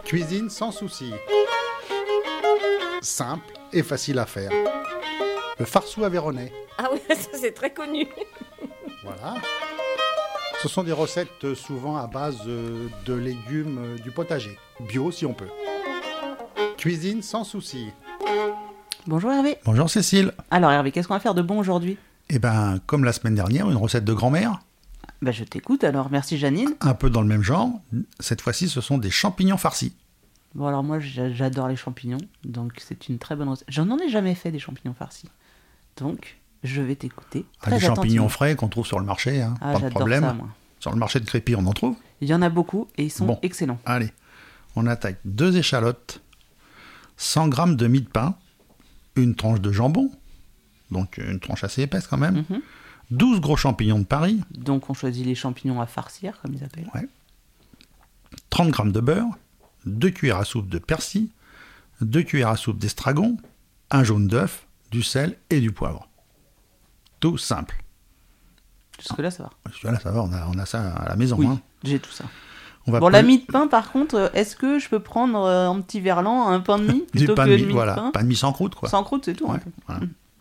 Cuisine sans souci. Simple et facile à faire. Le farceau aveyronnais. Ah oui, ça c'est très connu. Voilà. Ce sont des recettes souvent à base de légumes du potager. Bio si on peut. Cuisine sans souci. Bonjour Hervé. Bonjour Cécile. Alors Hervé, qu'est-ce qu'on va faire de bon aujourd'hui? Eh ben, comme la semaine dernière, une recette de grand-mère. Bah je t'écoute alors, merci Janine. Un peu dans le même genre. Cette fois-ci, ce sont des champignons farcis. Bon alors moi j'adore les champignons, donc c'est une très bonne recette. J'en ai jamais fait des champignons farcis. Donc je vais t'écouter très Des champignons attentivement. frais qu'on trouve sur le marché, hein, Ah pas de j'adore problème. ça moi. Sur le marché de Crépy, on en trouve. Il y en a beaucoup et ils sont Bon. excellents. Allez, on attaque 2 échalotes, 100 g de mie de pain, une tranche de jambon, donc une tranche assez épaisse quand même, 12 gros champignons de Paris, Donc on choisit les champignons à farcir comme ils appellent. 30 g de beurre, 2 cuillères à soupe de persil, 2 cuillères à soupe d'estragon, un jaune d'œuf, du sel et du poivre. Tout simple. Jusque là ça va. Voilà, ça va, on a ça à la maison. Oui, Hein. j'ai tout ça. On va Bon, la mie de pain, par contre, est-ce que je peux prendre un petit verlan, un pain de mie, du plutôt pain que de de mie, mie voilà, de pain pain de mie sans croûte, quoi. Sans croûte, c'est tout. Ouais, un peu. voilà.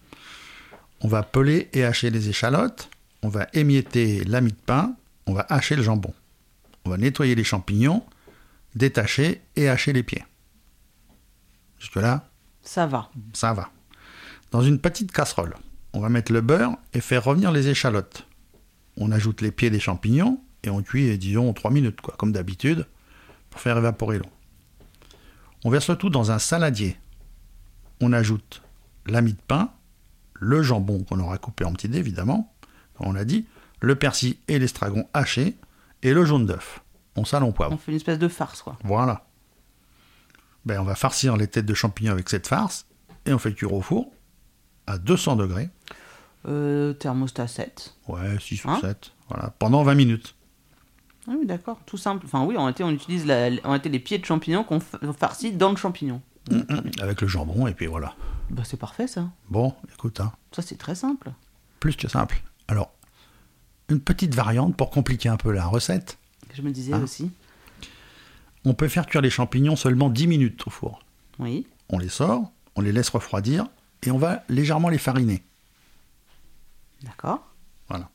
On va peler et hacher les échalotes. On va émietter la mie de pain. On va hacher le jambon. On va nettoyer les champignons, détacher et hacher les pieds. Jusque-là, Ça va. ça va. Dans une petite casserole, on va mettre le beurre et faire revenir les échalotes. On ajoute les pieds des champignons et on cuit, disons, 3 minutes, quoi, comme d'habitude, pour faire évaporer l'eau. On verse le tout dans un saladier. On ajoute la mie de pain, le jambon qu'on aura coupé en petits dés, évidemment, comme on l'a dit, le persil et l'estragon hachés, et le jaune d'œuf. On sale, on poivre. On fait une espèce de farce, quoi. Voilà. Ben, on va farcir les têtes de champignons avec cette farce, et on fait cuire au four, à 200 degrés, Thermostat 7. ouais, 6 ou Hein 7, voilà, pendant 20 minutes. Ah oui, d'accord, tout simple. Enfin oui, on utilise les pieds de champignons qu'on farcit dans le champignon. Avec le jambon, et puis voilà. Bah c'est parfait ça. Bon, écoute, hein, Ça c'est très simple. plus que simple. Alors, une petite variante pour compliquer un peu la recette. Je me disais Hein aussi. On peut faire cuire les champignons seulement 10 minutes au four. Oui. On les sort, on les laisse refroidir, et on va légèrement les fariner. D'accord. Voilà.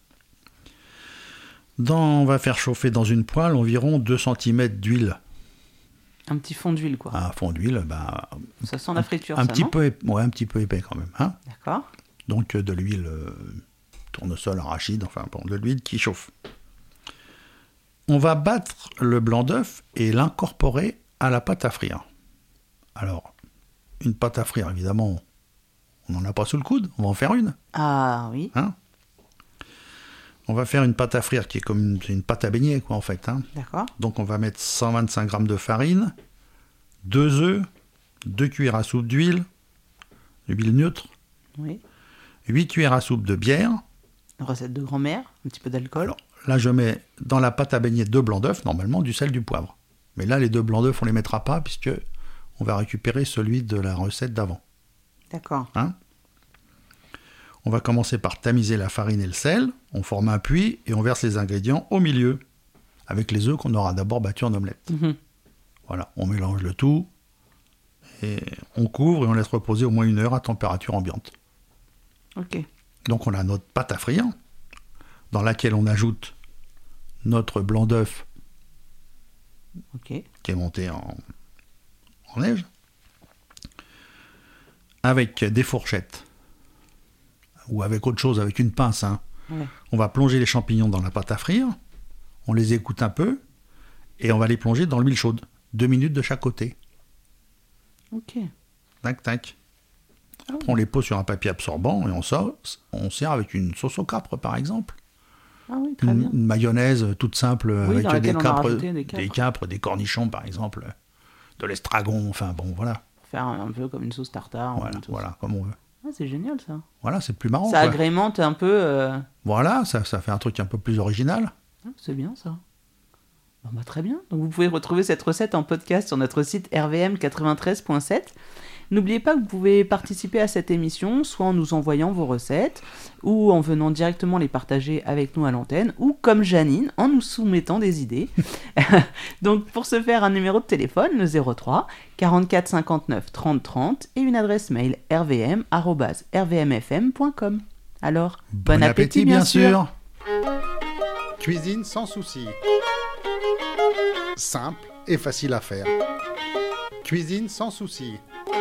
On va faire chauffer dans une poêle environ 2 cm d'huile. Un petit fond d'huile, quoi. À fond d'huile, bah, Ça sent la friture, un ça, petit non peu un petit peu épais quand même. Hein. D'accord. Donc de l'huile tournesol, arachide, enfin bon, de l'huile qui chauffe. On va battre le blanc d'œuf et l'incorporer à la pâte à frire. Alors, une pâte à frire, évidemment, on n'en a pas sous le coude, on va en faire une. Ah oui. Hein. On va faire une pâte à frire qui est comme une pâte à beignet, quoi, en fait. Hein. D'accord. Donc on va mettre 125 g de farine, 2 œufs, 2 cuillères à soupe d'huile neutre, Oui. 8 cuillères à soupe de bière. Une recette de grand-mère, un petit peu d'alcool. Alors là, je mets dans la pâte à beignet 2 blancs d'œufs, normalement du sel, du poivre. Mais là, les 2 blancs d'œufs, on les mettra pas puisque on va récupérer celui de la recette d'avant. D'accord. Hein. On va commencer par tamiser la farine et le sel. On forme un puits et on verse les ingrédients au milieu avec les œufs qu'on aura d'abord battus en omelette. Mhm. Voilà, on mélange le tout et on couvre et on laisse reposer au moins 1 heure à température ambiante. Ok. Donc on a notre pâte à frire dans laquelle on ajoute notre blanc d'œuf Ok. qui est monté en neige avec des fourchettes ou avec autre chose, avec une pince. Hein. Ouais. On va plonger les champignons dans la pâte à frire, on les égoutte un peu et on va les plonger dans l'huile chaude. 2 minutes de chaque côté. Ok. Tac, tac. Après, on les pose sur un papier absorbant et on sert avec une sauce au capre, par exemple. Ah oui, très bien. Une mayonnaise toute simple Oui, dans avec laquelle on a rajouté des capres. des capres, des cornichons, par exemple, de l'estragon, enfin bon, voilà. Faire un peu comme une sauce tartare. ou Voilà, une sauce- voilà, comme on veut. Ah, c'est génial ça. Voilà, c'est plus marrant. Ça quoi. agrémente un peu. Voilà, ça fait un truc un peu plus original. Ah, c'est bien ça. Bon, bah, très bien. Donc vous pouvez retrouver cette recette en podcast sur notre site rvm93.7. N'oubliez pas que vous pouvez participer à cette émission, soit en nous envoyant vos recettes, ou en venant directement les partager avec nous à l'antenne, ou comme Janine, en nous soumettant des idées. Donc pour ce faire, un numéro de téléphone, le 03 44 59 30 30, et une adresse mail rvm@rvmfm.com. Alors, bon appétit bien sûr. Cuisine sans souci. Simple et facile à faire. Cuisine sans souci.